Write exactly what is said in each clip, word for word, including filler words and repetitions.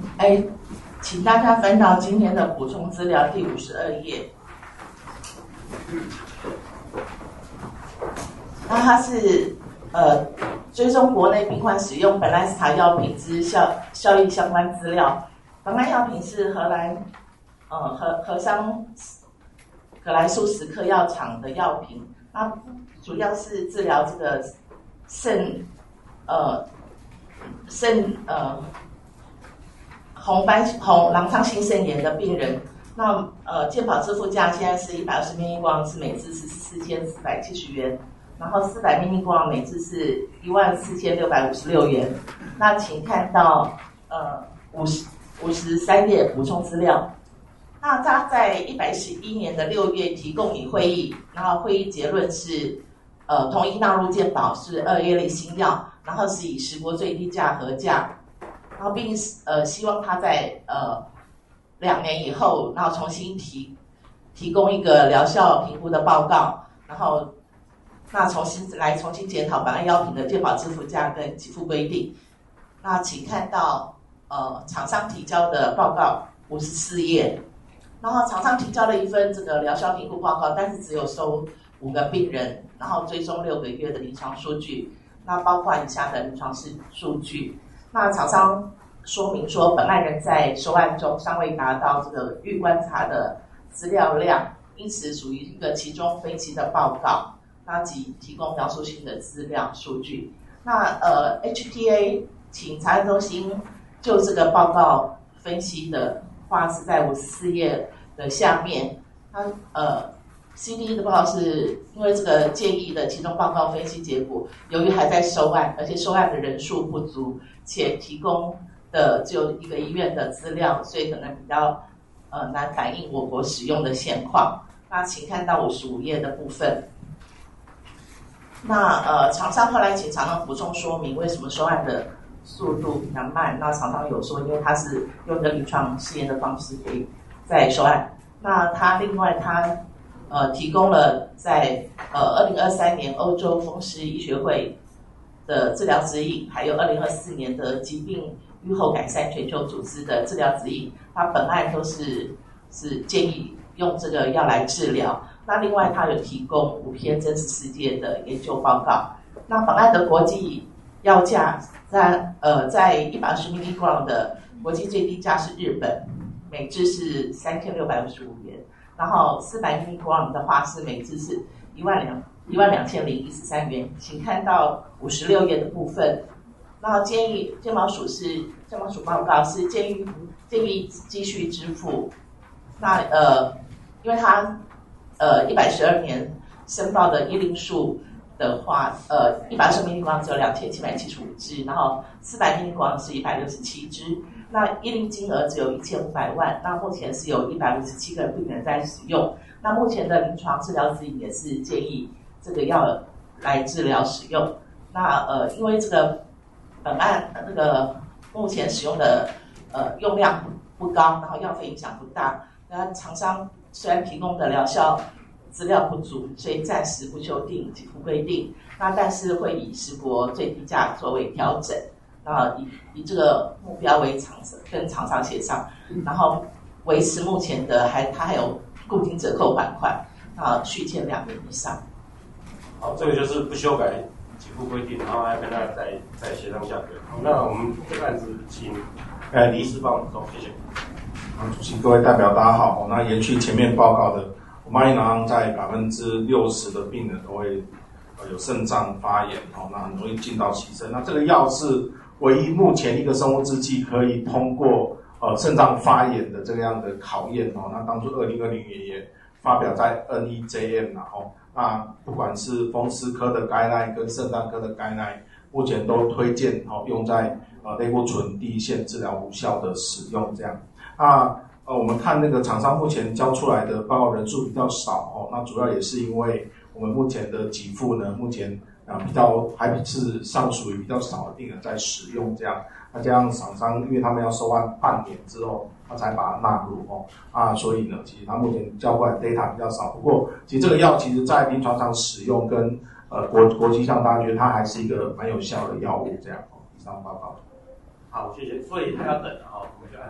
哎，请大家翻到今天的补充资料第五十二页。那它是呃追踪国内病患使用本莱斯塔药品之效效益相关资料。本案药品是荷兰呃荷荷商格莱素史克药厂的药品，那主要是治疗这个肾呃肾呃红斑红狼疮性肾炎的病人。那呃健保支付价现在是一百二十 mg 光是每支是四千四百七十元，然后四百 mg 光每支是一万四千六百五十六元。那请看到呃五十五十三页补充资料。那他在一百一十一年的六月提供你会议，然后会议结论是，呃，统一纳入健保是二 A 类新药，然后是以十国最低价核价，然后并呃希望他在呃两年以后，然后重新提提供一个疗效评估的报告，然后那重新来重新检讨本案药品的健保支付价跟给付规定。那请看到呃厂商提交的报告五十四页。然后厂商提交了一份这个疗效评估报告，但是只有收五个病人，然后追踪六个月的临床数据，那包括以下的临床数数据。那厂商说明说，本案人在收案中尚未达到这个预观察的资料量，因此属于一个其中分析的报告，那即提供描述性的资料数据。那呃 H T A 请查验中心就这个报告分析的话是在五十四页的下面。它呃 C D 的报告是因为这个建议的其中报告分析结果，由于还在收案，而且收案的人数不足，且提供的只有一个医院的资料，所以可能比较呃难反映我国使用的现况。那请看到五十五页的部分。那呃厂商后来请厂商补充说明为什么收案的速度比较慢。那厂商有说，因为他是用一个临床试验的方式可以在收案。那他另外他呃提供了在呃二零二三年欧洲风湿医学会的治疗指引，还有二零二四年的疾病预后改善全球组织的治疗指引，他本案都是是建议用这个药来治疗。那另外他有提供五篇真实世界的研究报告。那本案的国际药价在呃在一百二十 mg 的国际最低价是日本，每支是三千六百五十五元，然后四百 mg 的话是每支是一万两一万两千零一十三元。请看到五十六页的部分。那建议健保署是健保署报告是建议建议继续支付。那呃因为它呃一百十二年申报的医龄数的话，呃，一百二十 mg 只有两千七百七十五支，然后四百 mg 是一百六十七支，那医龄金额只有一千五百万，那目前是有一百五十七个病人在使用。那目前的临床治疗指引也是建议这个药来治疗使用。那呃，因为这个本案那个目前使用的呃用量不高，然后药费影响不大，那厂商虽然提供的疗效资料不足，所以暂时不修订给付规定。那但是会以十国最低价作为调整，那以以这个目标为厂商跟厂商协商，然后维持目前的还它还有固定折扣还款，啊续签两年以上。 好，这个就是不修改给付规定，然后还跟大家再再协商价格。好，那我们这个案子请呃李医师帮我们做，谢谢。 好，主席各位代表大家好。那延续前面报告的。马里囊在百分之六十的病人都会呃有肾脏发炎哦，那很容易进到洗肾。那这个药是唯一目前一个生物制剂可以通过呃肾脏发炎的这样的考验哦。那当初二零二零年也发表在 N E J M 然后那不管是风湿科的 guideline 跟肾脏科的 guideline， 目前都推荐哦用在呃类固醇第一线治疗无效的使用这样。那呃，我们看那个厂商目前交出来的报告人数比较少哦，那主要也是因为我们目前的给付呢，目前啊比较还是尚属于比较少的病人在使用这样，那加上厂商因为他们要收案半年之后，他才把它纳入哦啊，所以呢，其实他目前交过来 data 比较少。不过，其实这个药其实在临床上使用跟呃国国际上，大家觉得它还是一个蛮有效的药物这样哦。以上报告。 好，谢谢。所以他要等啊，我们就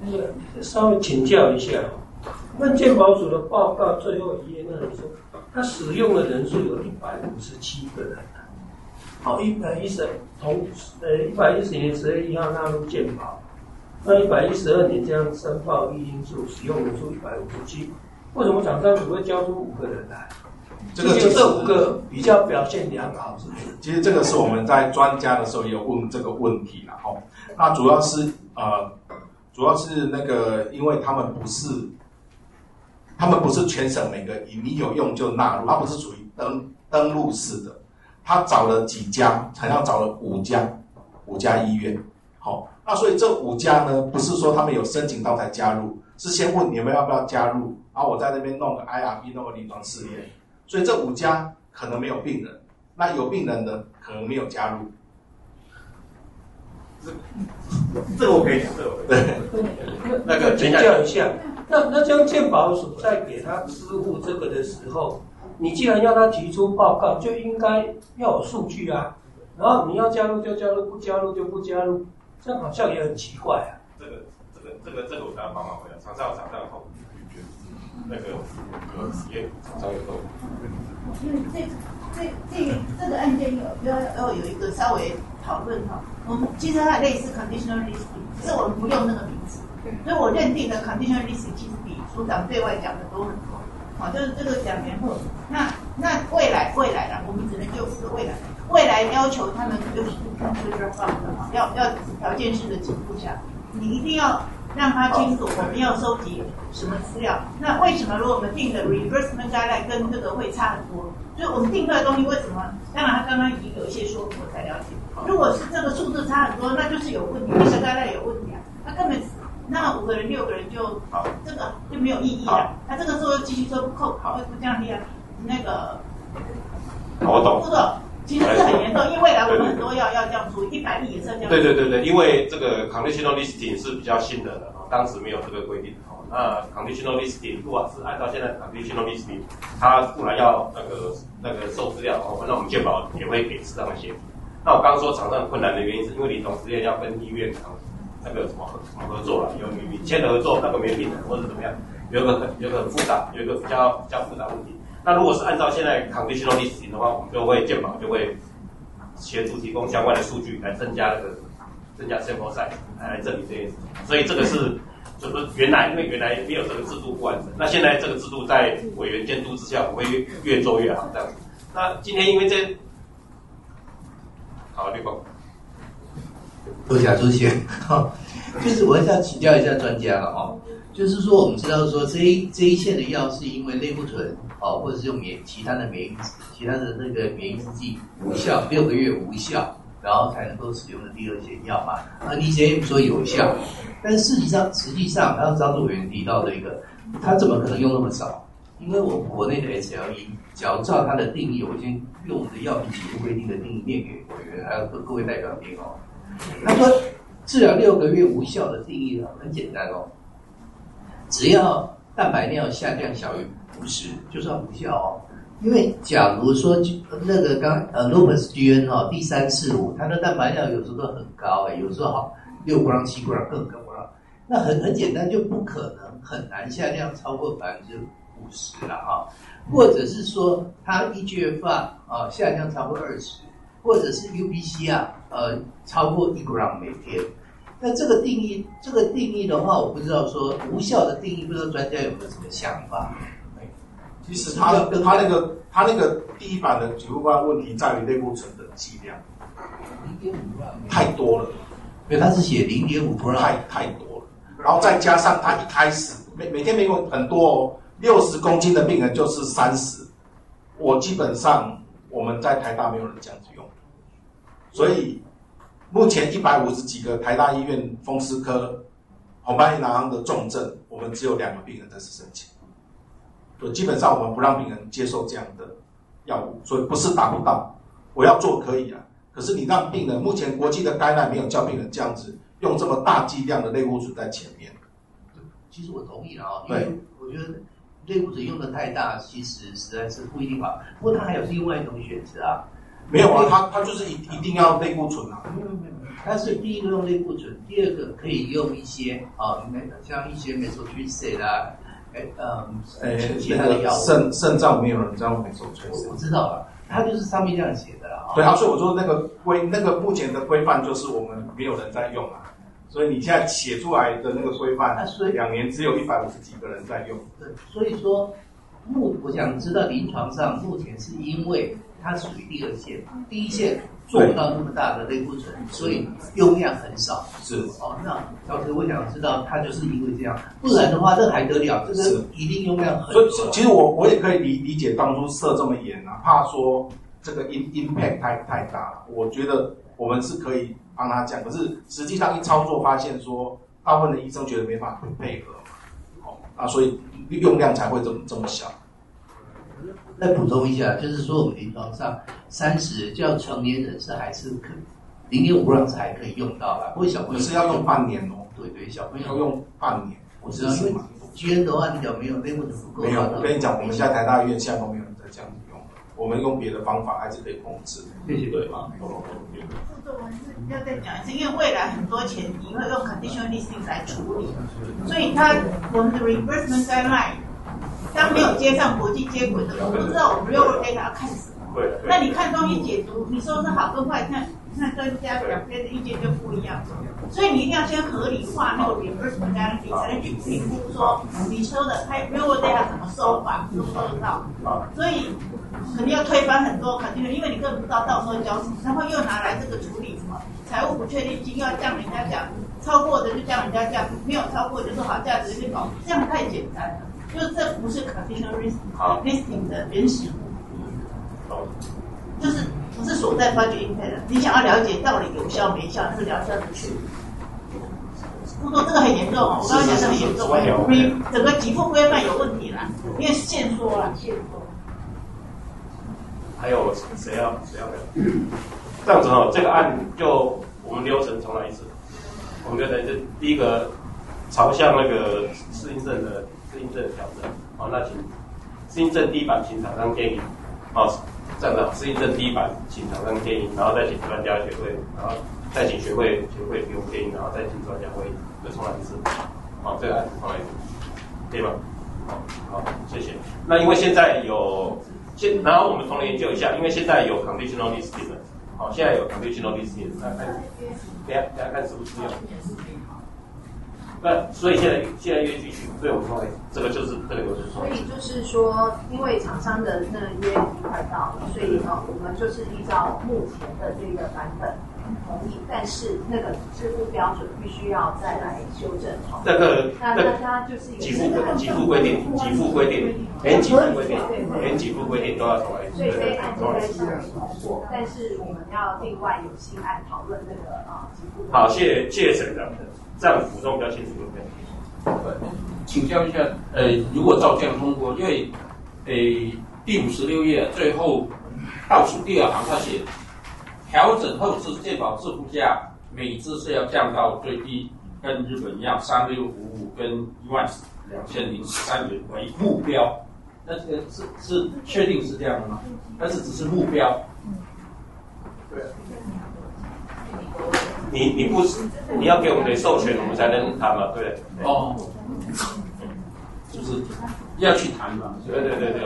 那个稍微请教一下，那健保署的报告最后一页那里说，他使用的人数有一百五十七个人。好，一百一十同呃一百一十年十月一号纳入健保，那一百一十二年将申报一因素使用人数一百五十七，为什么厂商只会交出五个人来？ 这个就是这五个比较表现良好，是不是？ 其实这个是我们在专家的时候也有问这个问题啦，吼。那主要是呃，主要是那个，因为他们不是，他们不是全省每个你有用就纳入，它不是属于登登录式的。他找了几家，好像找了五家，五家医院，好、哦，那所以这五家呢，不是说他们有申请到才加入，是先问你们要不要加入，然后我在那边弄个 I R B， 弄个临床试验，所以这五家可能没有病人，那有病人的可能没有加入。 这这个我可以讲，这个我可以讲。 对，那个请教一下，那那将健保署在给他支付这个的时候，你既然要他提出报告，就应该要有数据啊。然后你要加入就加入，不加入就不加入，这样好像也很奇怪啊。 这个这个这个这个我刚刚帮忙回答，厂商有厂商的后那个有实验厂商有后。 因为这这这个这个案件有要要有一个稍微讨论哈。我们其实它类似 conditional listing， 只是我们不用那个名字，所以我认定的 conditional listing 其实比署长对外讲的多很多。好，就是这个两年后，那那未来未来啦，我们只能就这个未来，未来要求他们就是就是放的哈，要要条件式的进步下，你一定要让他清楚我们要收集什么资料。那为什么如果我们定的 reimbursement guideline 跟这个会差很多？就是我们定出来的东西为什么？当然他刚刚已经有一些说明，我才了解。如果是这个数字差很多，那就是有问题，这个 guideline 有问题啊，那根本。那五个人、六个人就好，这个就没有意义了。那这个时候继续说不扣，好，不降低啊。那个， 我懂。 不懂，其实是很严重，因为未来我们很多要要这样出，一百亿也是要这样。 对对对对，因为这个 conditional listing 是比较新的了，当时没有这个规定。那 conditional listing 如果是按照现在 conditional listing， 它固然要那个那个收资料，哦，那我们健保也会给适当的协助。那我刚刚说厂商很困难的原因，是因为临床实验要跟医院那个什么合什么合作了，有你签的合作，那个没病人或者怎么样，有一个很有一个很复杂，有一个比较比较复杂问题。那如果是按照现在 conditional listing 的话，我们就会健保就会协助提供相关的数据来增加那个增加 sample size 来证明这件事情。所以这个是就是原来因为原来没有这个制度不完整，那现在这个制度在委员监督之下，我会越越做越好这样子。那今天因为这好，绿光。 多谢主席，就是我想请教一下专家了哦，就是说我们知道说这一这一线的药是因为类固醇哦，或者是用免其他的免疫其他的那个免疫制剂无效六个月无效，然后才能够使用的第二线药嘛。那 D C M 说有效，但是事实上实际上，刚刚张主委员提到的一个，他怎么可能用那么少？因为我们国内的 S L E， 只要照它的定义，我先用我们的药品起步规定的定义念给委员还有各位代表听哦。他说，治疗六个月无效的定义呢，很简单哦，只要蛋白尿下降小于五十，就算无效哦。因为假如说那个刚呃 Lupus G N 哦，第三次五，它的蛋白尿有时候都很高哎，有时候好六 gram 七 gram 更高了，那很很简单，就不可能很难下降超过百分之五十了哈，或者是说它 E G F R 啊下降超过二十。或者是 U P C 啊，呃，超过一 gram 每天。那这个定义，这个定义的话，我不知道说无效的定义，不知道专家有没有什么想法？ 其实他他那个他那个第一版的举不关问题在于类固醇的剂量，太多了， 因为他是写零点五 gram， 太太多了。然后再加上他一开始每每天没有很多哦，六十公斤的病人就是三十，我基本上我们在台大没有人这样子用。所以目前一百五十几个台大医院风湿科红斑狼疮的重症，我们只有两个病人在是申请，所以基本上我们不让病人接受这样的药物，所以不是达不到，我要做可以啊，可是你让病人，目前国际的概念没有叫病人这样子用这么大剂量的类固醇在前面。 其实我同意了啊，因为我觉得类固醇用的太大，其实实在是不一定好。不过它还有另外一种选择啊。 没有啊，它它就是一一定要类固醇啊。 没有没有，它是第一个用类固醇，第二个可以用一些啊，像一些 methotrexate 啦，哎呃呃， 其他的药物。 肾肾脏没有人在用 methotrexate。 我知道了，它就是上面这样写的啦。 对啊，所以我说那个规那个目前的规范就是我们没有人在用啊。所以你现在写出来的那个规范， 啊所以两年只有一百五十几个人在用。 对，所以说目我想知道临床上目前是因为它属于第二线，第一线做不到那么大的类固醇，所以用量很少。 是哦，那老师我想知道，它就是因为这样，不然的话这还得了？这个一定用量很多。 所以其实我我也可以理理解当初设这么严啊，怕说这个 impact 太太大了。我觉得我们是可以帮他讲，可是实际上一操作发现说，大部分的医生觉得没办法配合，哦，啊，所以用量才会这么这么小。 再补充一下，就是说我们临床上三十叫成年人是还是可零点五盎司还可以用到啦，不过小朋友是要用半年哦。 对对，小朋友要用半年。 我知道，因为 G N 的话，你讲没有类固醇不够。 没有，我跟你讲，我们现在台大医院现在都没有人在这样子用，我们用别的方法还是可以控制。 谢谢。 对啊。 副作文是要再讲一次，因为未来很多钱你会用 conditional listing 来处理，所以它我们的 reimbursement guideline 当没有接上国际接轨的，我不知道我们 real world data 要看什么。 对。 那你看中医解读，你说是好跟坏，看看专家两边的意见就不一样，所以你一定要先合理化那个 reimbursement guideline，你才能去评估说你收的拍 real world data 怎么收法，收不收得到。所以肯定要推翻很多 condition， 因为你根本不知道到时候交什么，然后又拿来这个处理什么财务不确定性，又要降人家价，超过的就降人家价，没有超过就说好价值就搞，这样太简单了。就是这不是 conditional listing 的原始目的，就是不是锁在 budget impact 的。你想要了解到底有效没效，那个疗效的去。不过这个很严重哦，我刚刚讲的很严重，整个给付规范有问题啦，因为限缩啦，限缩。 还有谁要谁要聊？这样子哦，这个案就我们流程重来一次。我们流程是第一个朝向那个适应症的适应症的调整。好，那请适应症第一版请厂商建议。好，这样的适应症第一版请厂商建议，然后再请专家学会，然后再请学会学会给我建议，然后再请专家会再重来一次。好，这个案子重来一次，可以吗？好，好，谢谢。那因为现在有。现，然后我们同仁研究一下，因为现在有 conditional listing 了，好，现在有 conditional listing， 那看，等下等下看适不适用。那所以现在现在约继续，所以我们说这个就是这个流程。 所以就是说，因为厂商的那个约已经快到了，所以呢，我们就是依照目前的这个版本同意，但是那个支付标准必须要再来修正。 这个那那它就是给付给付规定，给付规定，连给付规定，连给付规定都要重来。 所以这一案就在上面通过，但是我们要另外有新案讨论那个啊给付。 好，谢谢谢谢省长，这样补充比较清楚，对不对？ 请教一下，呃，如果照这样通过，因为，呃，第五十六页最后倒数第二行它写，调整后自健保自付价每支是要降到最低，跟日本一样三六五五跟一万两千零三元为目标。那这个是是确定是这样的吗？但是只是目标。 对。你你不你要给我们的授权，我们才能谈嘛，对不对？ 哦，就是要去谈嘛。 对对对对。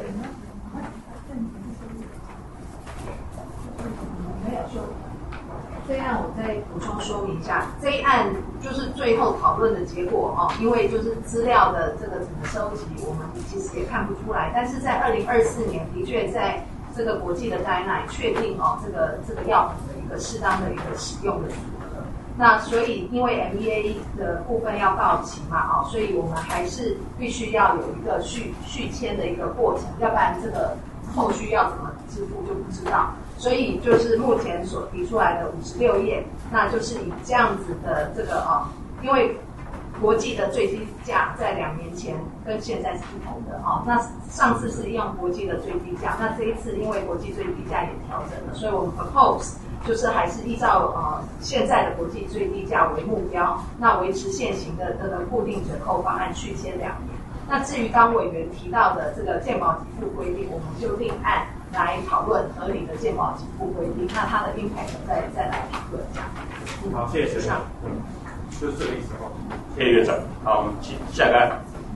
没有说，这一案我再补充说明一下，这一案就是最后讨论的结果哦，因为就是资料的这个整个收集，我们其实也看不出来，但是在二零二四年的确在这个国际的guideline确定哦，这个这个药品的一个适当的一个使用的组合。那所以因为 M E A 的部分要到期嘛，哦，所以我们还是必须要有一个续续签的一个过程，要不然这个后续要怎么支付就不知道。所以就是目前所提出来的五十六页，那就是以这样子的这个哦，因为国际的最低价在两年前跟现在是不同的哦。那上次是用国际的最低价，那这一次因为国际最低价也调整了，所以我们 propose 就是还是依照呃现在的国际最低价为目标，那维持现行的这个固定折扣方案续签两年。那至于刚委员提到的这个健保给付规定，我们就另案来讨论合理的健保给付规定，那它的 impact 再再来讨论这样。 好，谢谢学长。嗯，就是这个意思哦。谢谢院长。好，我们下下个案。